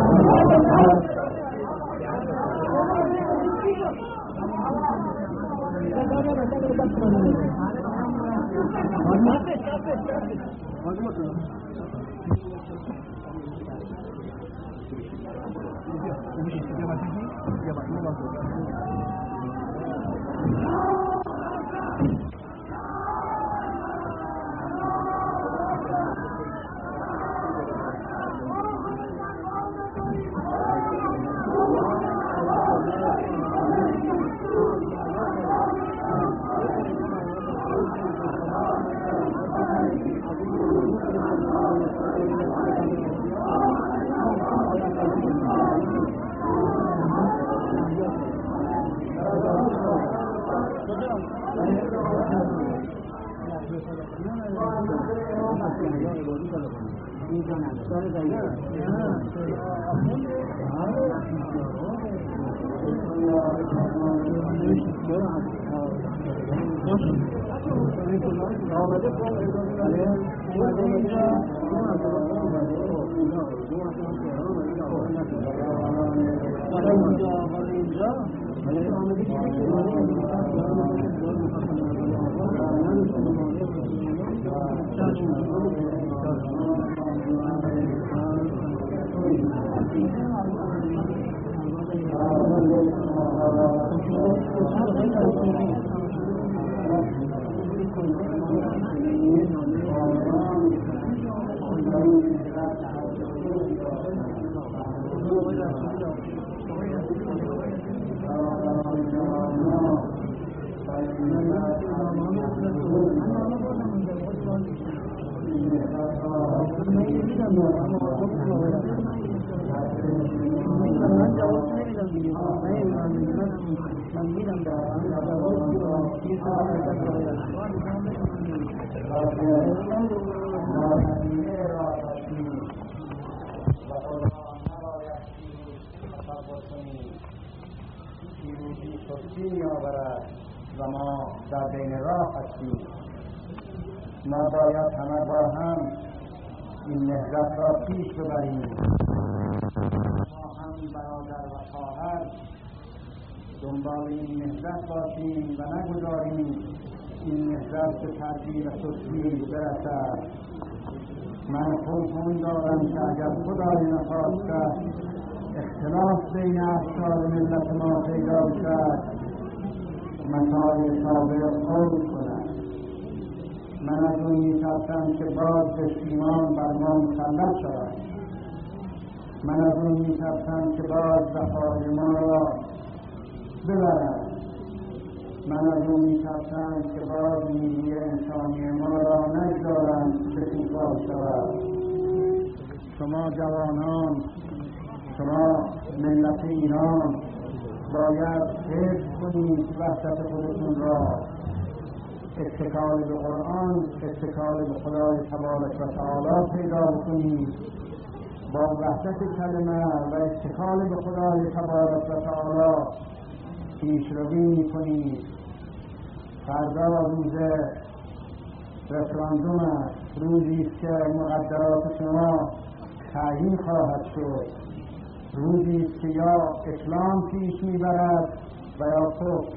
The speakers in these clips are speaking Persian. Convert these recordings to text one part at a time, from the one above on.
و ما در بین راه هستیم. ما باید همه با هم این نهضت را پیش ببریم. ما هم برادر و خواهر دنبال این نهضت باشیم و نگذاریم این نهضت به تدبیر و سستی برسد. من خوف دارم که اگر خدای نخواسته اختلاف بین افراد ملت ما پیدا شد، مسائل سابق خود کند. من از اون می‌ترسم که باز پشیمان بر ما مسلط شود. من از اون می‌ترسم که باز بقای ما را ببرد. من از اون می‌ترسم که باز نیروی انسانی ما را نگذارند شکوفا شود. شما جوانان، شما ملت ایران باید حفظ کنید وحدت خودتون را، اتکال به قرآن، اتکال به خدای تبارک و تعالی پیدا کنید. با وحدت کلمه و اتکال به خدای تبارک و تعالی پیشروی کنید. فردا روز رفراندوم است، روزی است که مقدرات شما تعیین خواهد شد، روزی است که یا اسلام پیش میبرد و یا کفر.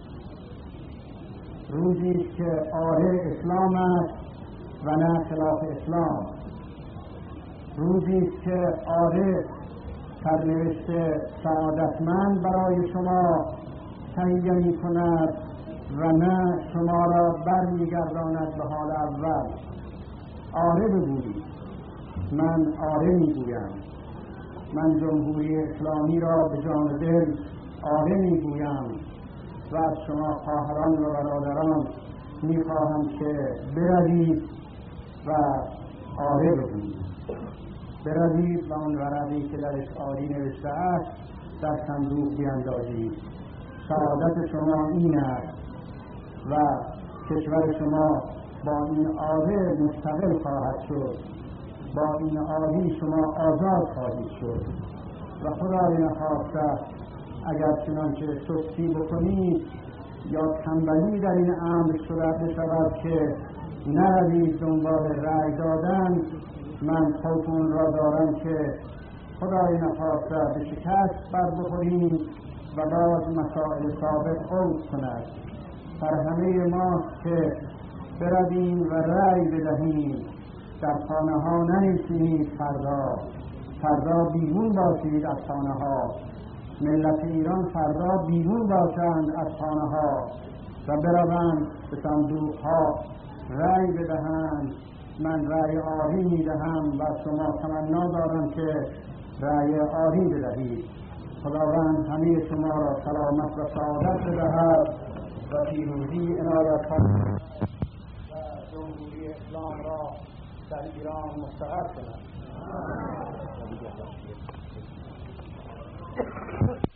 روزی است که آره اسلام است و نه خلاف اسلام. روزی است که آره سرنوشت سعادتمند برای شما تهیه می کند و نه شما را برمیگرداند به حال اول. آره بگویید. من آره میگویم. من جمهوری اسلامی را به جان دل آره میگویم و از شما خواهران و برادران میخواهم که بروید و آره بگویید. بروید و آن ورقی که درش آری نوشته است در صندوق بیندازید. سعادت شما این است و کشور شما با این آره مستقل خواهد شد. با این آری شما آزاد خواهید شد و خدای نخواسته اگر چنانچه سستی بکنید یا تنبلی در این امر صورت بشود که نروید دنبال رأی دادن، من خوف اون را دارم که خدای نخواسته به شکست بر بخوریم و باز مسائل سابق عود کند. بر همه ماست که برویم و رأی بدهیم. در خانه ها ننشینید، فردا بیرون باشید از خانه ها. ملت ایران فردا بیرون باشند از خانه ها و بروند به صندوق ها رأی بدهند. من رأی آری میدهم و شما تمنا دارم که رأی آری بدهید. خداوند همه شما را سلامت و سعادت بدهد و پیروزی عنایت کند و جمهوری اسلام را در ایران مستقر کند.